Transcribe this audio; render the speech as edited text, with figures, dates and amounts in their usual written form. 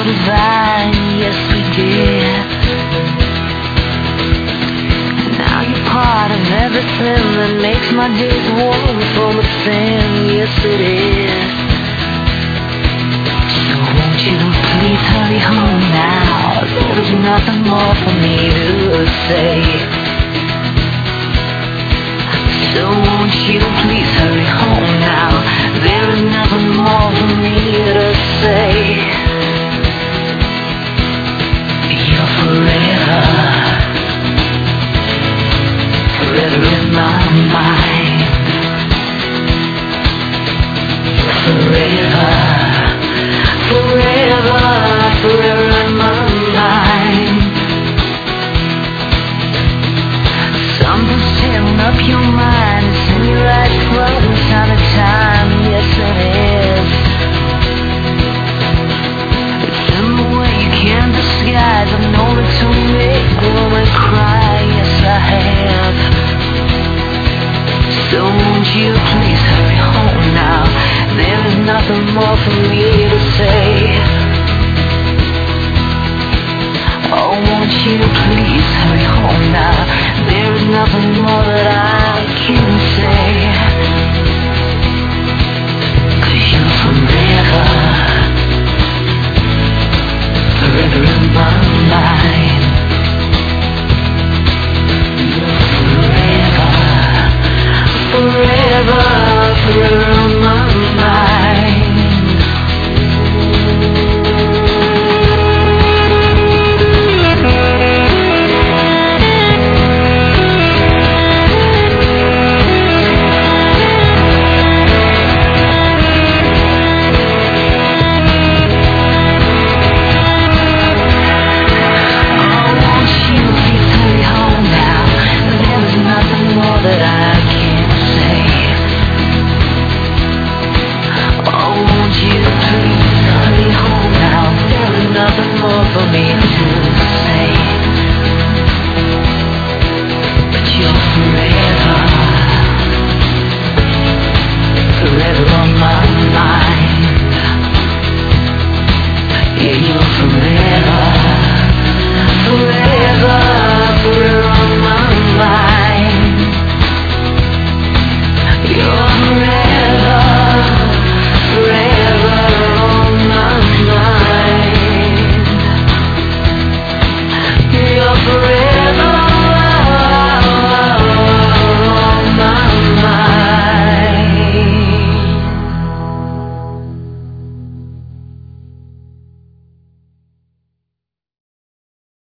divine, yes we did. Now you're part of everything that makes my days warm from within, yes it is. So won't you please hurry home now? There's nothing more for me to say. So won't you please hurry home now? There is nothing more for me to say. You're forever, forever in my mind. Forever, forever, forever in my mind. Something's tearing up your mind. It's in your eyes floating time to time. Yes it is. It's in the way you can't disguise. I've known it to make a woman cry. Yes I have. So won't you please hurry home now? There is nothing more for me to say. Oh, won't you please hurry home now? There is nothing more that I can say. 'Cause you're forever, forever in my mind. You're forever, forever, forever.